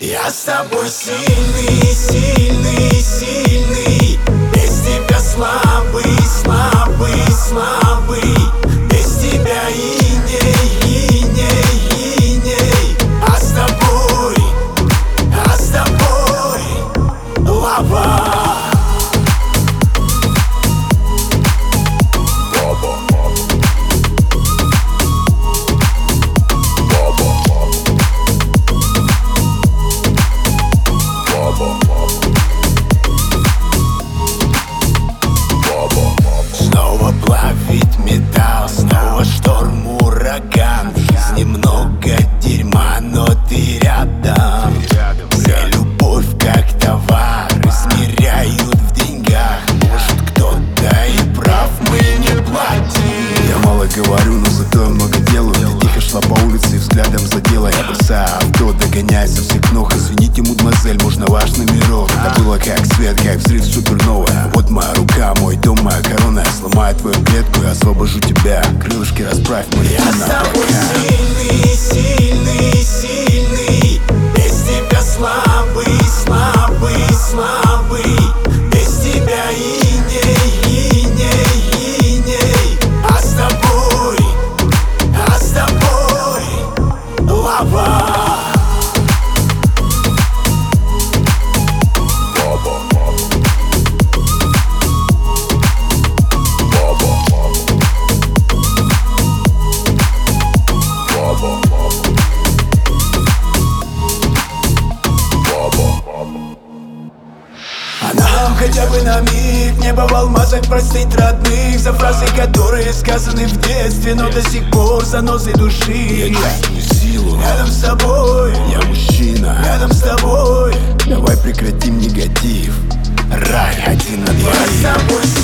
Я с тобой сильный, сильный, сильный. Без тебя слабый, слабый, слабый. Без тебя иней, иней, иней. А с тобой лава. Снова плавить металл, снова шторм, ураган. В жизни много дерьма, но ты рядом. Все любовь как товар, измеряют в деньгах. Может, кто-то и прав, мы не платим. Я мало говорю, но зато я много делаю. Ты тихо шла по улице и взглядом задела. Я бросаю авто, догоняя со всех ног. Извините, мадемуазель, можно ваш номерок? Это было как свет, как взрыв суперновый. Вот моя рука, мой дом, моя корона. Я сломаю твою клетку и освобожу тебя. Крылышки расправь, мы Я с тобой сильный, сильный, сильный. Без тебя слабый, слабый, слабый. Без тебя иней, иней, иней. А с тобой лава. Нам хотя бы на миг небо в алмазах простить родных за фразы, которые сказаны в детстве, но до сих пор занозой души. Я чувствую силу рядом с тобой. Я мужчина рядом с тобой. Давай прекратим негатив. Рай один на двоих. Я с тобой